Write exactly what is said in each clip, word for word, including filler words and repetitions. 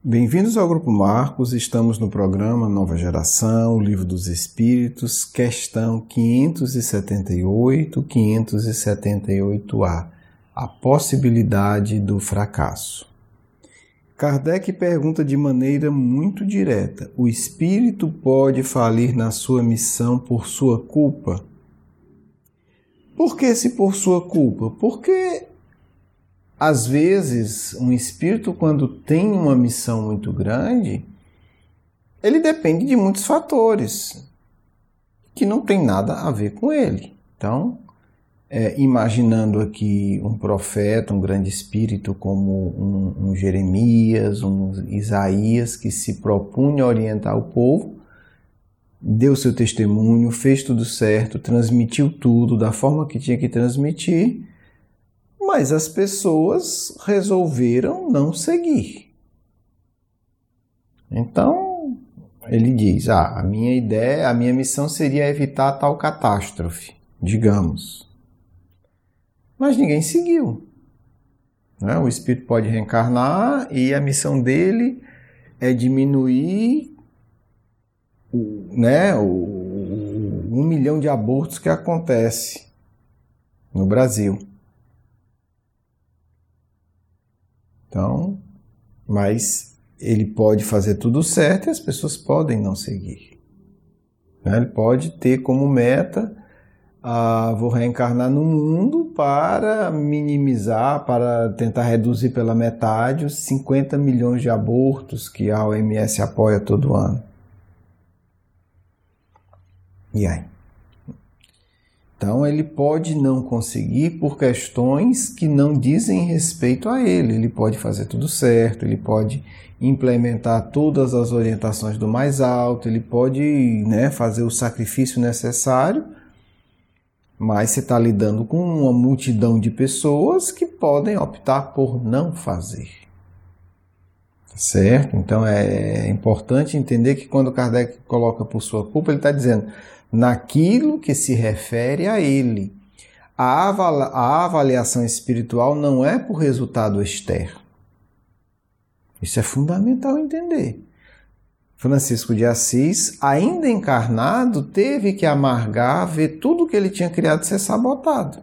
Bem-vindos ao Grupo Marcos, estamos no programa Nova Geração, o Livro dos Espíritos, questão quinhentos e setenta e oito, quinhentos e setenta e oito A, a possibilidade do fracasso. Kardec pergunta de maneira muito direta: o espírito pode falir na sua missão por sua culpa? Por que se por sua culpa? Porque às vezes, um espírito, quando tem uma missão muito grande, ele depende de muitos fatores que não tem nada a ver com ele. Então, é, imaginando aqui um profeta, um grande espírito como um, um Jeremias, um Isaías, que se propunha orientar o povo, deu seu testemunho, fez tudo certo, transmitiu tudo da forma que tinha que transmitir, mas as pessoas resolveram não seguir. Então, ele diz, ah, a minha ideia, a minha missão seria evitar tal catástrofe, digamos. Mas ninguém seguiu. Né? O espírito pode reencarnar e a missão dele é diminuir o, né, o, o um milhão de abortos que acontece no Brasil. Então, mas ele pode fazer tudo certo e as pessoas podem não seguir. Ele pode ter como meta, ah, vou reencarnar no mundo para minimizar, para tentar reduzir pela metade os cinquenta milhões de abortos que a O M S apoia todo ano. E aí? Então, ele pode não conseguir por questões que não dizem respeito a ele. Ele pode fazer tudo certo, ele pode implementar todas as orientações do mais alto, ele pode, né, fazer o sacrifício necessário, mas você está lidando com uma multidão de pessoas que podem optar por não fazer. Certo? Então, é importante entender que quando Kardec coloca por sua culpa, ele está dizendo naquilo que se refere a ele. A, avala, a avaliação espiritual não é por resultado externo. Isso é fundamental entender. Francisco de Assis, ainda encarnado, teve que amargar ver tudo que ele tinha criado ser sabotado.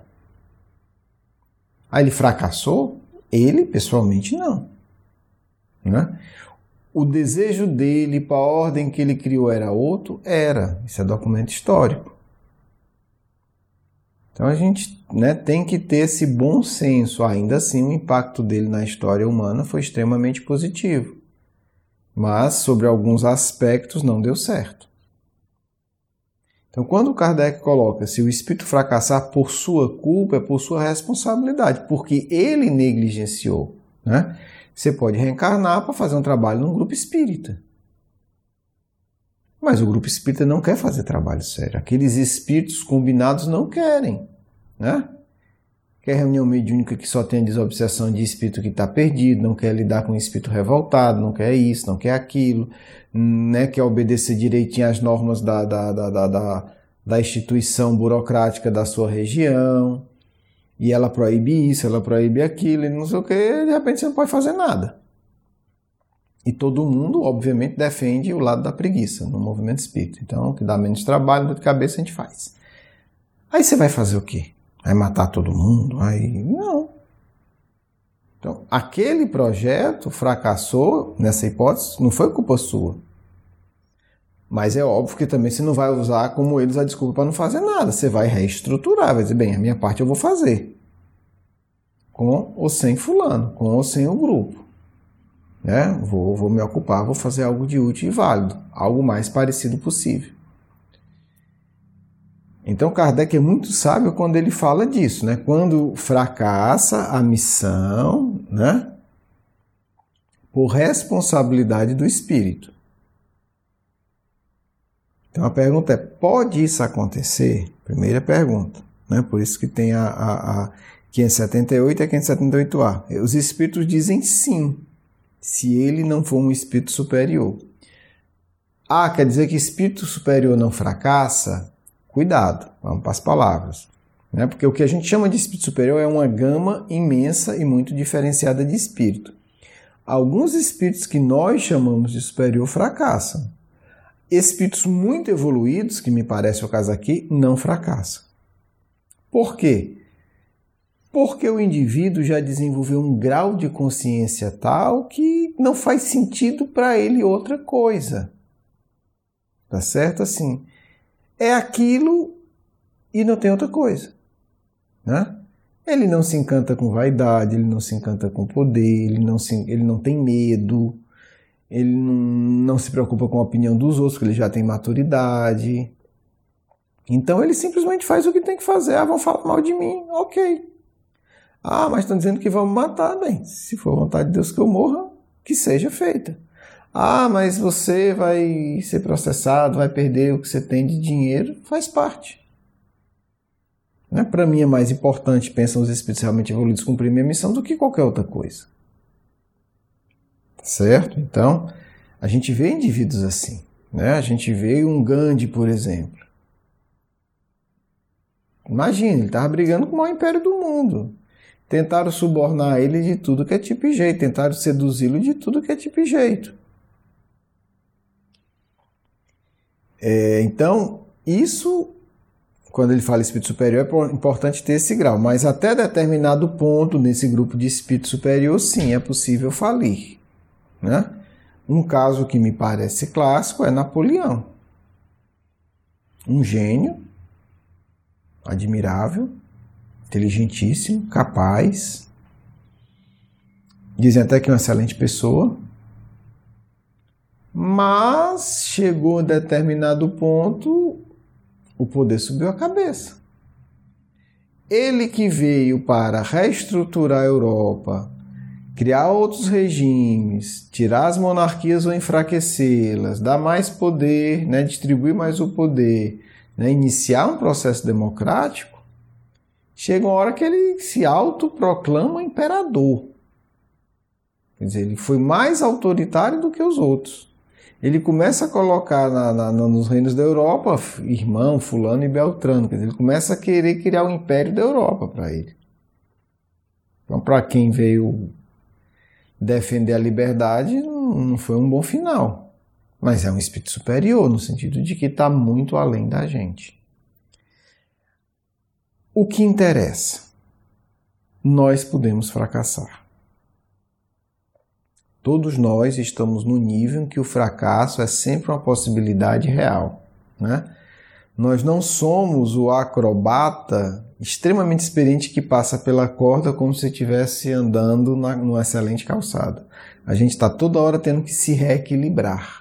Aí ele fracassou? Ele, pessoalmente, não. Né? O desejo dele para a ordem que ele criou era outro? Era. Isso é documento histórico. Então a gente, né, tem que ter esse bom senso. Ainda assim, o impacto dele na história humana foi extremamente positivo. Mas, sobre alguns aspectos, não deu certo. Então, quando Kardec coloca, se o espírito fracassar por sua culpa, é por sua responsabilidade, porque ele negligenciou, né? Você pode reencarnar para fazer um trabalho num grupo espírita. Mas o grupo espírita não quer fazer trabalho sério. Aqueles espíritos combinados não querem. Né? Quer reunião mediúnica que só tem a desobsessão de espírito que está perdido, não quer lidar com espírito revoltado, não quer isso, não quer aquilo, né? Quer obedecer direitinho às normas da, da, da, da, da, da instituição burocrática da sua região. E ela proíbe isso, ela proíbe aquilo, e não sei o que, de repente você não pode fazer nada. E todo mundo, obviamente, defende o lado da preguiça no movimento espírita. Então, o que dá menos trabalho, dor de cabeça, a gente faz. Aí você vai fazer o quê? Vai matar todo mundo? Aí, não. Então, aquele projeto fracassou, nessa hipótese, não foi culpa sua. Mas é óbvio que também você não vai usar como eles a desculpa para não fazer nada. Você vai reestruturar, vai dizer, bem, a minha parte eu vou fazer. Com ou sem fulano, com ou sem o grupo. Né? Vou, vou me ocupar, vou fazer algo de útil e válido. Algo mais parecido possível. Então Kardec é muito sábio quando ele fala disso. Né? Quando fracassa a missão, né? Por responsabilidade do espírito. Então a pergunta é, pode isso acontecer? Primeira pergunta, né? Por isso que tem a, a, a quinhentos e setenta e oito e a quinhentos e setenta e oito A. Os espíritos dizem sim, se ele não for um espírito superior. Ah, quer dizer que espírito superior não fracassa? Cuidado, vamos para as palavras. Né? Porque o que a gente chama de espírito superior é uma gama imensa e muito diferenciada de espírito. alguns espíritos que nós chamamos de superior fracassam. Espíritos muito evoluídos, que me parece o caso aqui, não fracassam. Por quê? Porque o indivíduo já desenvolveu um grau de consciência tal que não faz sentido para ele outra coisa. Tá certo? Assim, é aquilo e não tem outra coisa, né? Ele não se encanta com vaidade, ele não se encanta com poder, ele não, se, ele não tem medo, ele não, não se preocupa com a opinião dos outros, porque ele já tem maturidade. Então ele simplesmente faz o que tem que fazer. Ah, vão falar mal de mim, ok. Ah, mas estão dizendo que vão me matar, bem, se for vontade de Deus que eu morra, que seja feita. Ah, mas você vai ser processado, vai perder o que você tem de dinheiro, faz parte. Né? Para mim é mais importante, pensam os espíritos realmente evoluídos, cumprir minha missão do que qualquer outra coisa. Certo? Então, a gente vê indivíduos assim. Né? A gente vê um Gandhi, por exemplo. Imagina, ele estava brigando com o maior império do mundo. Tentaram subornar ele de tudo que é tipo e jeito. Tentaram seduzi-lo de tudo que é tipo e jeito. É, então, isso... Quando ele fala espírito superior, é importante ter esse grau. Mas até determinado ponto, nesse grupo de espírito superior, sim, é possível falir. Né? Um caso que me parece clássico é Napoleão. Um gênio, admirável, inteligentíssimo, capaz. Dizem até que é uma excelente pessoa. Mas chegou a determinado ponto... O poder subiu a cabeça. Ele que veio para reestruturar a Europa, criar outros regimes, tirar as monarquias ou enfraquecê-las, dar mais poder, né, distribuir mais o poder, né, iniciar um processo democrático, chega uma hora que ele se autoproclama imperador. Quer dizer, ele foi mais autoritário do que os outros. Ele começa a colocar na, na, nos reinos da Europa irmão, fulano e beltrano. Quer dizer, ele começa a querer criar o império da Europa para ele. Então, para quem veio defender a liberdade, não, não foi um bom final. Mas é um espírito superior, no sentido de que está muito além da gente. O que interessa? Nós podemos fracassar. Todos nós estamos no nível em que o fracasso é sempre uma possibilidade real. Né? Nós não somos o acrobata extremamente experiente que passa pela corda como se estivesse andando na, numa excelente calçada. A gente está toda hora tendo que se reequilibrar.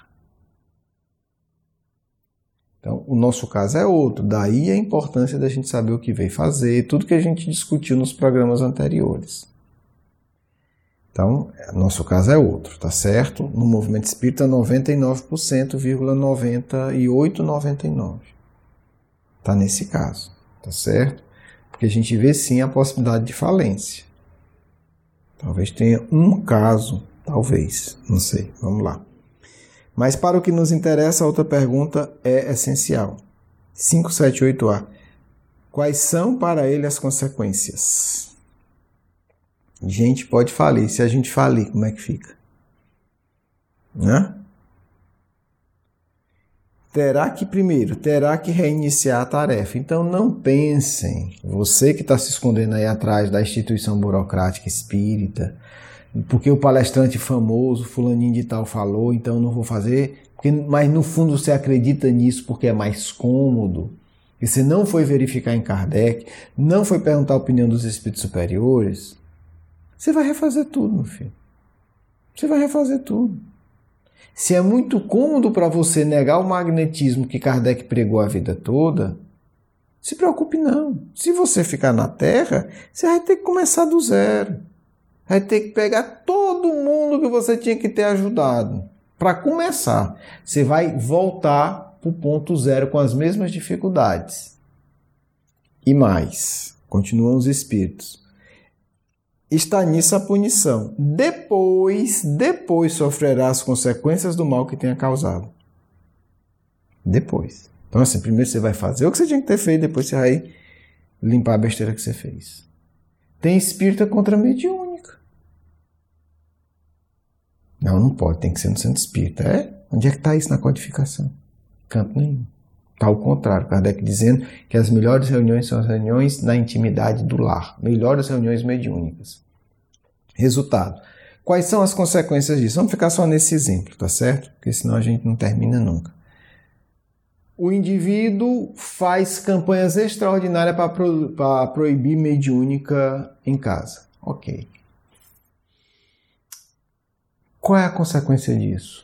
Então, o nosso caso é outro. Daí a importância da gente saber o que veio fazer, tudo que a gente discutiu nos programas anteriores. Então, nosso caso é outro, tá certo? No movimento espírita, noventa e nove por cento, noventa e oito, noventa e nove. Tá nesse caso, tá certo? Porque a gente vê sim a possibilidade de falência. Talvez tenha um caso, talvez, não sei, vamos lá. Mas para o que nos interessa, a outra pergunta é essencial. cinco sete oito A. Quais são para ele as consequências? A gente pode falir. Se a gente falir, como é que fica? Né? Terá que, primeiro, terá que reiniciar a tarefa. Então não pensem, você que está se escondendo aí atrás da instituição burocrática espírita, porque o palestrante famoso, fulaninho de tal, falou, então eu não vou fazer, porque, mas no fundo você acredita nisso porque é mais cômodo, e você não foi verificar em Kardec, não foi perguntar a opinião dos espíritos superiores, você vai refazer tudo, meu filho. Você vai refazer tudo. Se é muito cômodo para você negar o magnetismo que Kardec pregou a vida toda, se preocupe não. Se você ficar na Terra, você vai ter que começar do zero. Vai ter que pegar todo mundo que você tinha que ter ajudado. Para começar, você vai voltar para o ponto zero com as mesmas dificuldades. E mais, continuam os espíritos. Está nisso a punição. Depois, depois sofrerá as consequências do mal que tenha causado. Depois. Então assim, primeiro você vai fazer o que você tinha que ter feito, depois você vai limpar a besteira que você fez. Tem espírita contra mediúnica. Não, não pode, tem que ser no centro espírita. É? Onde é que está isso na codificação? Canto nenhum. Está ao contrário, Kardec dizendo que as melhores reuniões são as reuniões na intimidade do lar. Melhores reuniões mediúnicas. Resultado. Quais são as consequências disso? Vamos ficar só nesse exemplo, tá certo? Porque senão a gente não termina nunca. O indivíduo faz campanhas extraordinárias para pro, para proibir mediúnica em casa. Ok. Qual é a consequência disso?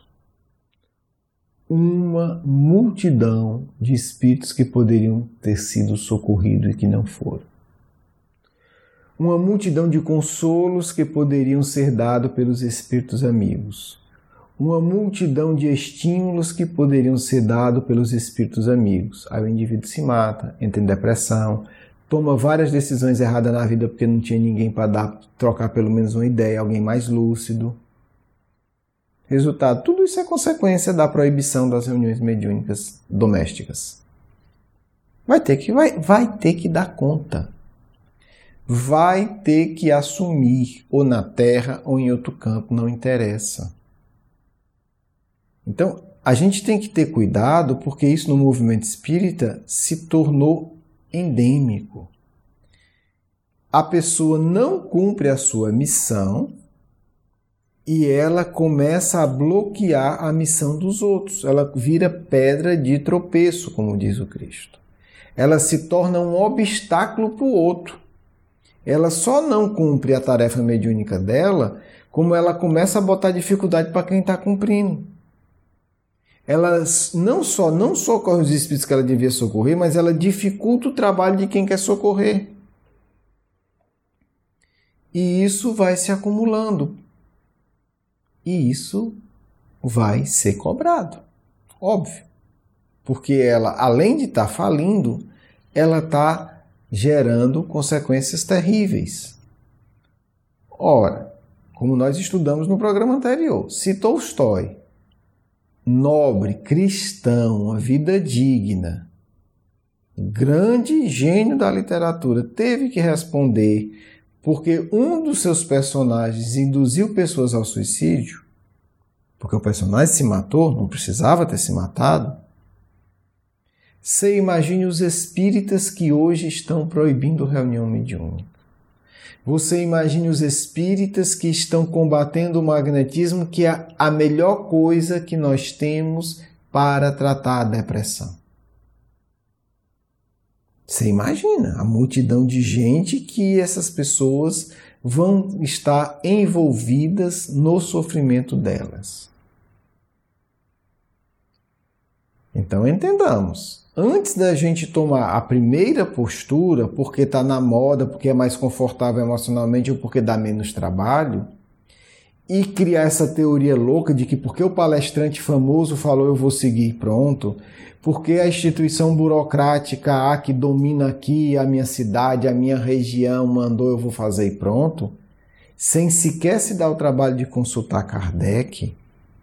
Uma multidão de espíritos que poderiam ter sido socorridos e que não foram. Uma multidão de consolos que poderiam ser dados pelos espíritos amigos. Uma multidão de estímulos que poderiam ser dados pelos espíritos amigos. Aí o indivíduo se mata, entra em depressão, toma várias decisões erradas na vida porque não tinha ninguém para dar, trocar pelo menos uma ideia, alguém mais lúcido. Resultado, tudo isso é consequência da proibição das reuniões mediúnicas domésticas. Vai ter que, vai, vai ter que dar conta. Vai ter que assumir, ou na Terra ou em outro campo, não interessa. Então, a gente tem que ter cuidado, porque isso no movimento espírita se tornou endêmico. A pessoa não cumpre a sua missão e ela começa a bloquear a missão dos outros. Ela vira pedra de tropeço, como diz o Cristo. Ela se torna um obstáculo para o outro. Ela só não cumpre a tarefa mediúnica dela, como ela começa a botar dificuldade para quem está cumprindo. Ela não só não socorre os espíritos que ela devia socorrer, mas ela dificulta o trabalho de quem quer socorrer. E isso vai se acumulando. E isso vai ser cobrado. Óbvio. Porque ela, além de estar falindo, ela está gerando consequências terríveis. Ora, como nós estudamos no programa anterior, se Tolstói, nobre, cristão, uma vida digna, grande gênio da literatura, teve que responder porque um dos seus personagens induziu pessoas ao suicídio, porque o personagem se matou, não precisava ter se matado. Você imagine os espíritas que hoje estão proibindo reunião mediúnica. Você imagine os espíritas que estão combatendo o magnetismo, que é a melhor coisa que nós temos para tratar a depressão. Você imagina a multidão de gente que essas pessoas vão estar envolvidas no sofrimento delas. Então entendamos, antes da gente tomar a primeira postura, porque está na moda, porque é mais confortável emocionalmente ou porque dá menos trabalho, e criar essa teoria louca de que porque o palestrante famoso falou eu vou seguir, pronto, porque a instituição burocrática A que domina aqui a minha cidade, a minha região mandou eu vou fazer e pronto, sem sequer se dar o trabalho de consultar Kardec,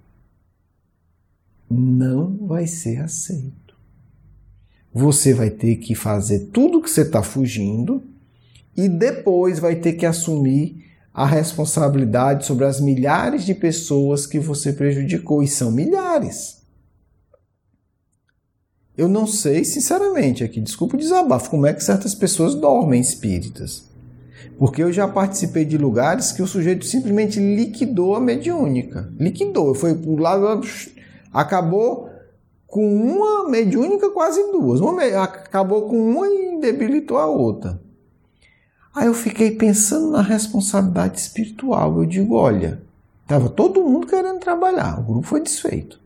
não vai ser aceito. Você vai ter que fazer tudo que você está fugindo e depois vai ter que assumir a responsabilidade sobre as milhares de pessoas que você prejudicou, e são milhares. Eu não sei, sinceramente, aqui, desculpa o desabafo, como é que certas pessoas dormem espíritas. Porque eu já participei de lugares que o sujeito simplesmente liquidou a mediúnica. Liquidou, foi pro lado, acabou com uma mediúnica, quase duas. Uma, acabou com uma e debilitou a outra. Aí eu fiquei pensando na responsabilidade espiritual. Eu digo, olha, estava todo mundo querendo trabalhar, o grupo foi desfeito.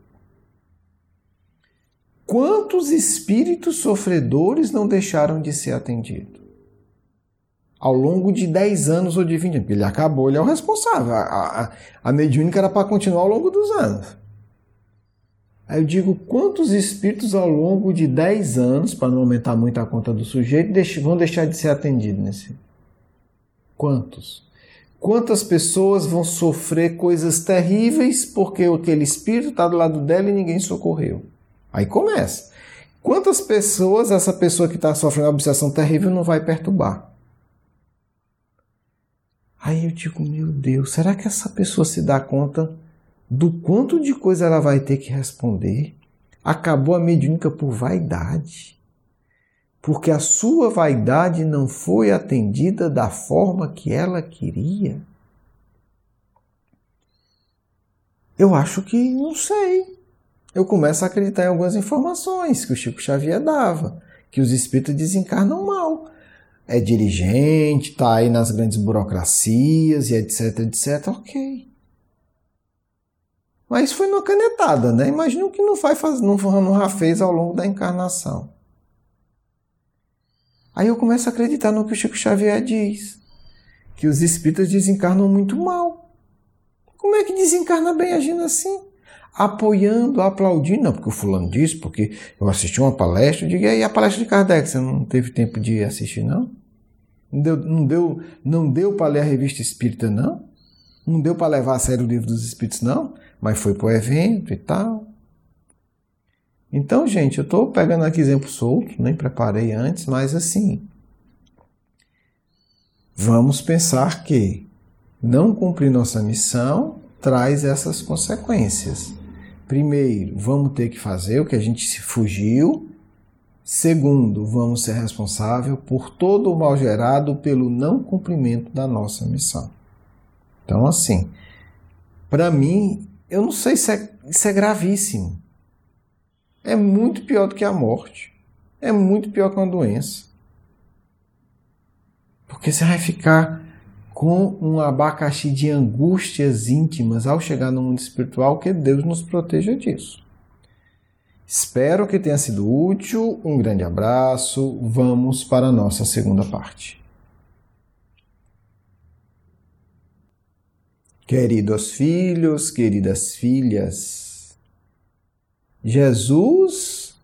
Quantos espíritos sofredores não deixaram de ser atendidos? Ao longo de dez anos ou de vinte anos. Ele acabou, ele é o responsável. A, a, a mediúnica era para continuar ao longo dos anos. Aí eu digo, quantos espíritos ao longo de dez anos, para não aumentar muito a conta do sujeito, vão deixar de ser atendidos nesse? Quantos? Quantas pessoas vão sofrer coisas terríveis porque aquele espírito está do lado dela e ninguém socorreu? Aí começa. Quantas pessoas essa pessoa que está sofrendo uma obsessão terrível não vai perturbar? Aí eu digo, meu Deus, será que essa pessoa se dá conta do quanto de coisa ela vai ter que responder. Acabou a mediúnica por vaidade. Porque a sua vaidade não foi atendida da forma que ela queria. Eu acho que, não sei. Eu começo a acreditar em algumas informações que o Chico Xavier dava. Que os espíritos desencarnam mal. É dirigente, está aí nas grandes burocracias e etc, etc. Ok. Mas foi numa canetada, né? Imagina o que não, vai fazer, não, não já fez ao longo da encarnação. Aí eu começo a acreditar no que o Chico Xavier diz. Que os espíritos desencarnam muito mal. Como é que desencarna bem agindo assim? Apoiando, aplaudindo. Não, porque o fulano disse, porque eu assisti uma palestra. Eu digo, e aí a palestra de Kardec, você não teve tempo de assistir, não? Não deu, não deu, não deu para ler a revista espírita, não? Não deu para levar a sério o livro dos espíritos, não? Mas foi para o evento e tal. Então, gente, eu estou pegando aqui exemplo solto, nem preparei antes, mas assim, vamos pensar que não cumprir nossa missão traz essas consequências. Primeiro, vamos ter que fazer o que a gente se fugiu. Segundo, vamos ser responsáveis por todo o mal gerado pelo não cumprimento da nossa missão. Então, assim, para mim, eu não sei se é, se é gravíssimo. É muito pior do que a morte. É muito pior que uma doença. Porque você vai ficar com um abacaxi de angústias íntimas ao chegar no mundo espiritual, que Deus nos proteja disso. Espero que tenha sido útil. Um grande abraço. Vamos para a nossa segunda parte. Queridos filhos, queridas filhas, Jesus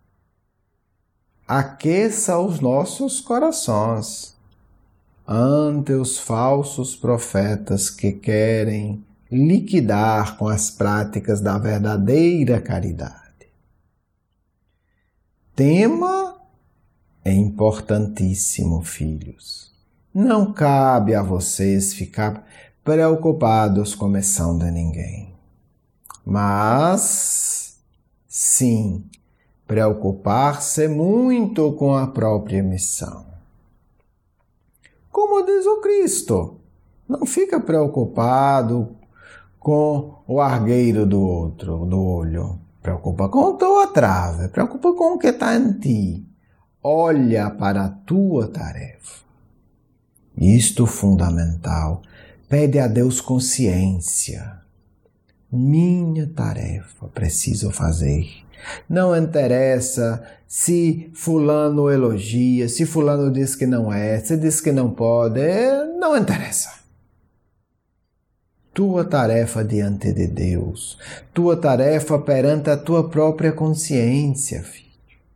aqueça os nossos corações ante os falsos profetas que querem liquidar com as práticas da verdadeira caridade. Tema é importantíssimo, filhos. Não cabe a vocês ficar preocupados com a missão de ninguém. Mas, sim, preocupar-se muito com a própria missão. Como diz o Cristo, não fica preocupado com o argueiro do outro, do olho. Preocupa com a tua trave, preocupa com o que está em ti. Olha para a tua tarefa. Isto fundamental. Pede a Deus consciência. Minha tarefa preciso fazer. Não interessa se fulano elogia, se fulano diz que não é, se diz que não pode, não interessa. Tua tarefa diante de Deus, tua tarefa perante a tua própria consciência, filho.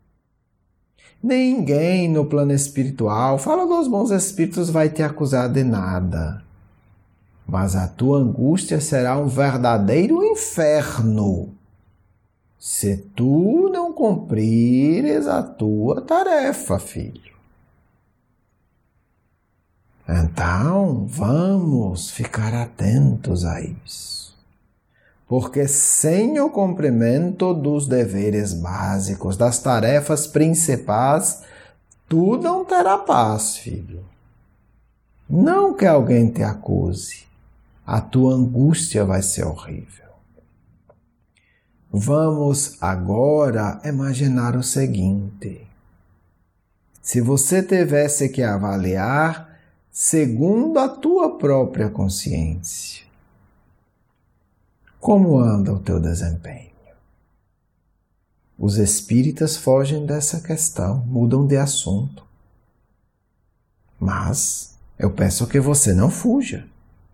Ninguém no plano espiritual, fala dos bons espíritos, vai te acusar de nada. Mas a tua angústia será um verdadeiro inferno se tu não cumprires a tua tarefa, filho. Então, vamos ficar atentos a isso. Porque sem o cumprimento dos deveres básicos, das tarefas principais, tu não terá paz, filho. Não que alguém te acuse. A tua angústia vai ser horrível. Vamos agora imaginar o seguinte. Se você tivesse que avaliar segundo a tua própria consciência, como anda o teu desempenho? Os espíritas fogem dessa questão, mudam de assunto. Mas eu peço que você não fuja.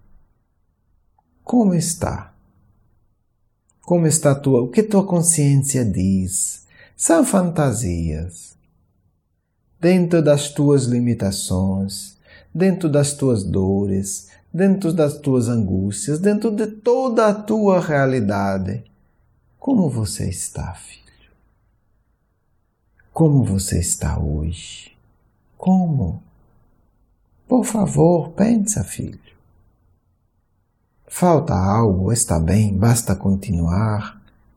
Como está? Como está a tua? O que tua consciência diz? São fantasias. Dentro das tuas limitações, dentro das tuas dores, dentro das tuas angústias, dentro de toda a tua realidade. Como você está, filho? Como você está hoje? Como? Por favor, pensa, filho. Falta algo? Está bem? Basta continuar?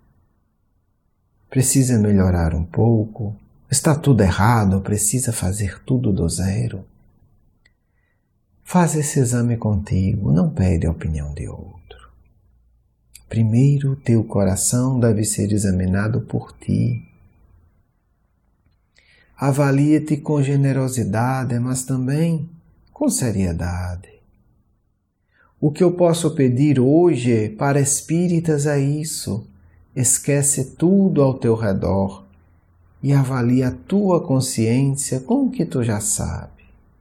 Precisa melhorar um pouco? Está tudo errado? Precisa fazer tudo do zero? Faz esse exame contigo, não pede a opinião de outro. Primeiro, teu coração deve ser examinado por ti. Avalia-te com generosidade, mas também com seriedade. O que eu posso pedir hoje para espíritas é isso. Esquece tudo ao teu redor e avalia a tua consciência com o que tu já sabe.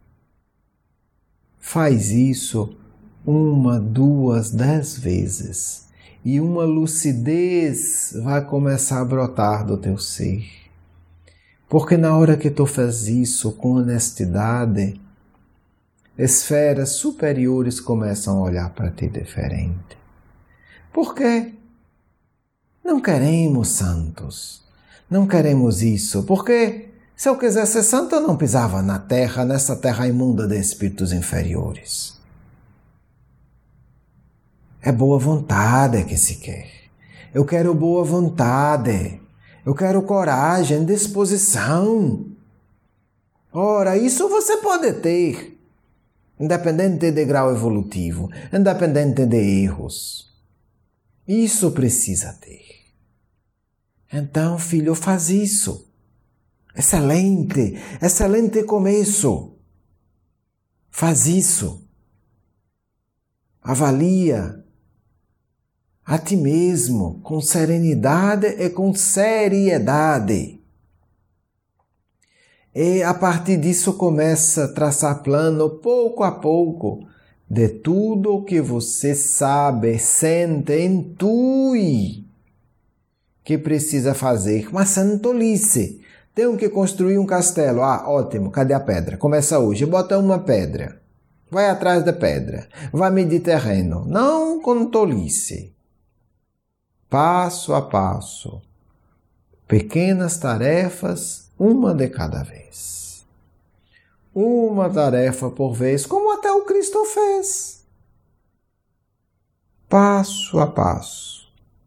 Faz isso uma, duas, dez vezes e uma lucidez vai começar a brotar do teu ser. Porque na hora que tu faz isso com honestidade, esferas superiores começam a olhar para ti diferente. Por quê? Não queremos santos. Não queremos isso. Porque se eu quisesse ser santo, eu não pisava na terra, nessa terra imunda de espíritos inferiores. É boa vontade que se quer. Eu quero boa vontade. Eu quero coragem, disposição. Ora, isso você pode ter. Independente de grau evolutivo, independente de erros. Isso precisa ter. Então, filho, faz isso. Excelente, excelente começo. Faz isso. Avalia a ti mesmo com serenidade e com seriedade. E a partir disso começa a traçar plano pouco a pouco de tudo o que você sabe, sente, intui que precisa fazer. Mas sem tolice. Tenho que construir um castelo. Ah, ótimo. Cadê a pedra? Começa hoje. Bota uma pedra. Vai atrás da pedra. Vai medir terreno. Não com tolice. Passo a passo. Pequenas tarefas, uma de cada vez. Uma tarefa por vez, como até o Cristo fez. Passo a passo.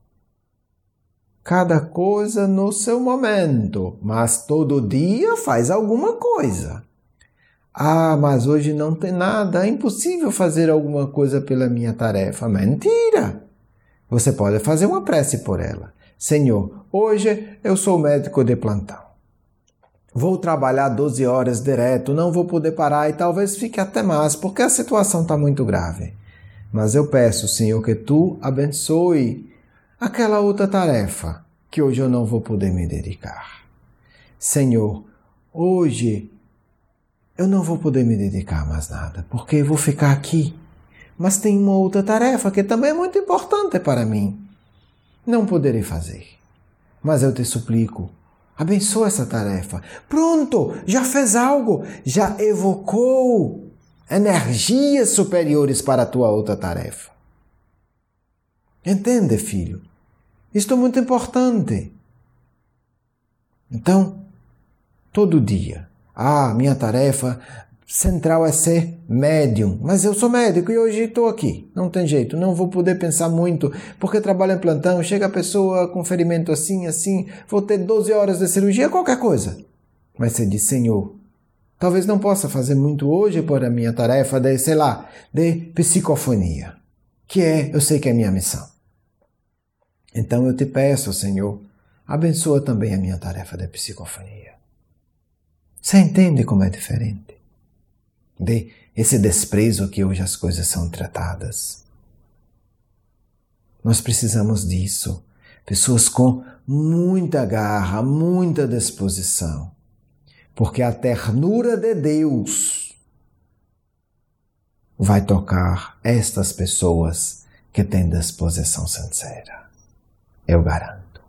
Cada coisa no seu momento, mas todo dia faz alguma coisa. Ah, mas hoje não tem nada, é impossível fazer alguma coisa pela minha tarefa. Mentira! Você pode fazer uma prece por ela. Senhor, hoje eu sou médico de plantão. Vou trabalhar doze horas direto, não vou poder parar e talvez fique até mais, porque a situação está muito grave. Mas eu peço, Senhor, que Tu abençoe aquela outra tarefa que hoje eu não vou poder me dedicar. Senhor, hoje eu não vou poder me dedicar a mais nada, porque eu vou ficar aqui. Mas tem uma outra tarefa que também é muito importante para mim. Não poderei fazer. Mas eu te suplico, abençoa essa tarefa. Pronto, já fez algo, já evocou energias superiores para a tua outra tarefa. Entende, filho? Isto é muito importante. Então, todo dia, ah, minha tarefa central é ser médium, mas eu sou médico e hoje estou aqui. Não tem jeito, não vou poder pensar muito, porque trabalho em plantão, chega a pessoa com ferimento assim, assim, vou ter doze horas de cirurgia, qualquer coisa. Mas você diz, Senhor, talvez não possa fazer muito hoje por a minha tarefa de, sei lá, de psicofonia, que é, eu sei que é a minha missão. Então eu te peço, Senhor, abençoa também a minha tarefa de psicofonia. Você entende como é diferente? De esse desprezo que hoje as coisas são tratadas. Nós precisamos disso. Pessoas com muita garra, muita disposição. Porque a ternura de Deus vai tocar estas pessoas que têm disposição sincera. Eu garanto.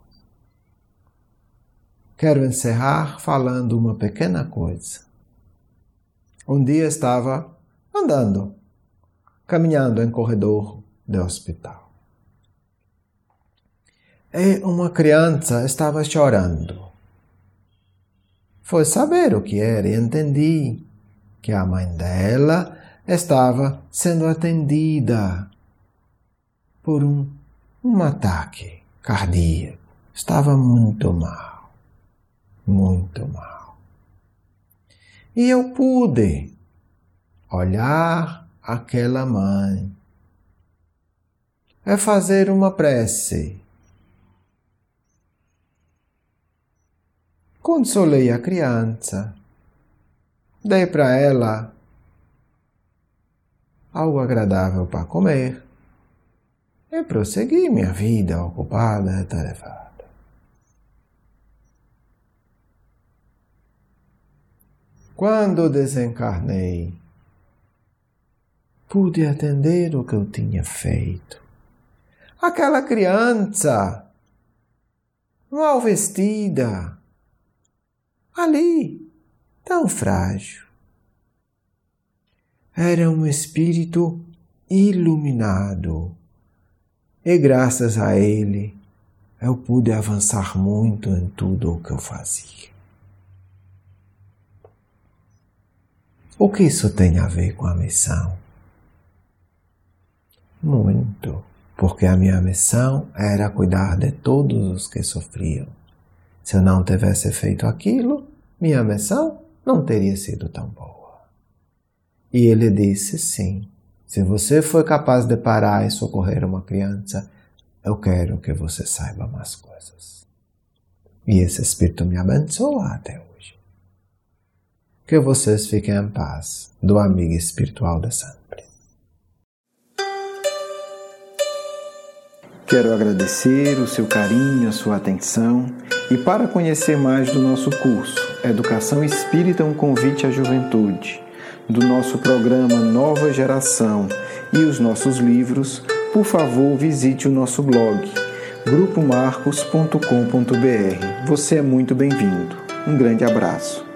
Quero encerrar falando uma pequena coisa. Um dia estava andando, caminhando em corredor de hospital. E uma criança estava chorando. Foi saber o que era e entendi que a mãe dela estava sendo atendida por um, um ataque cardíaco. Estava muito mal, muito mal. E eu pude olhar aquela mãe, é fazer uma prece. Consolei a criança, dei para ela algo agradável para comer e prossegui minha vida ocupada e atarefada. Quando desencarnei, pude atender o que eu tinha feito. Aquela criança, mal vestida, ali, tão frágil, era um espírito iluminado. E graças a ele, eu pude avançar muito em tudo o que eu fazia. O que isso tem a ver com a missão? Muito, porque a minha missão era cuidar de todos os que sofriam. Se eu não tivesse feito aquilo, minha missão não teria sido tão boa. E ele disse sim. Se você foi capaz de parar e socorrer uma criança, eu quero que você saiba mais coisas. E esse Espírito me abençoa até hoje. Que vocês fiquem em paz, do amigo espiritual de sempre. Quero agradecer o seu carinho, a sua atenção e para conhecer mais do nosso curso Educação Espírita, um convite à juventude, do nosso programa Nova Geração e os nossos livros, por favor, visite o nosso blog grupo marcos ponto com ponto b r. Você é muito bem-vindo. Um grande abraço.